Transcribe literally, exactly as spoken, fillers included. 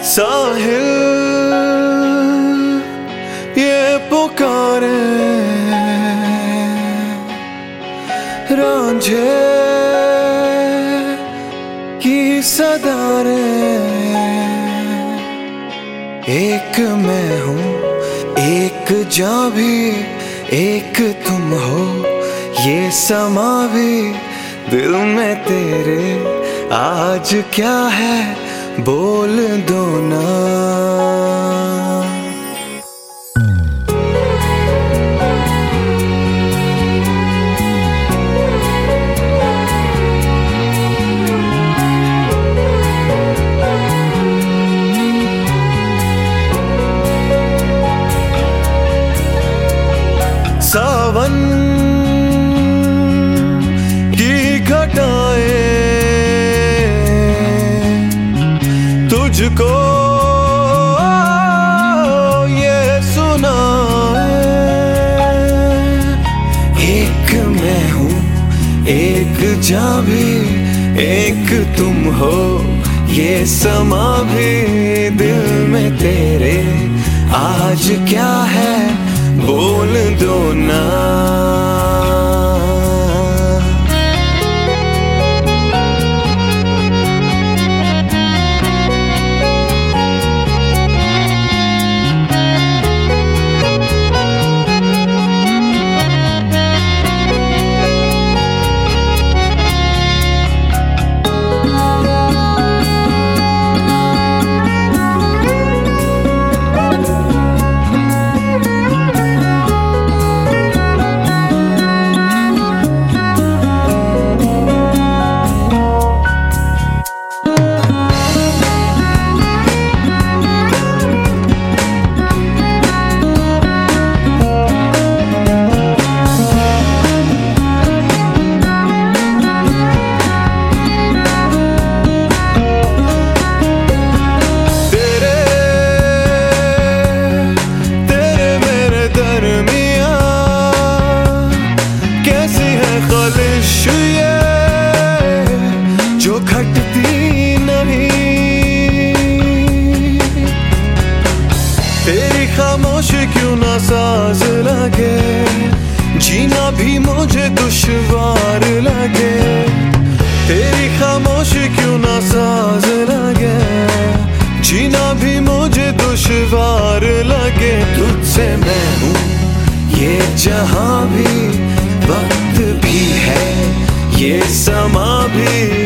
साहिल ये पुकारे रांझे की सदारे। एक मैं हूँ एक जां भी एक तुम हो, ये समा भी दिल में तेरे आज क्या है बोल दो ना। सावन की घटाएं तुझको ये सुनाए। एक मैं हूँ एक जां भी एक तुम हो, ये समा भी दिल में तेरे आज क्या है बोल दो ना। जो घटती नहीं तेरी खामोशी क्यों ना साज लगे, जीना भी मुझे दुश्वार लगे। तेरी खामोशी क्यों ना साज लगे, जीना भी मुझे दुश्वार लगे। तुझसे मैं हूँ ये जहां भी वक्त भी है, ये समा भी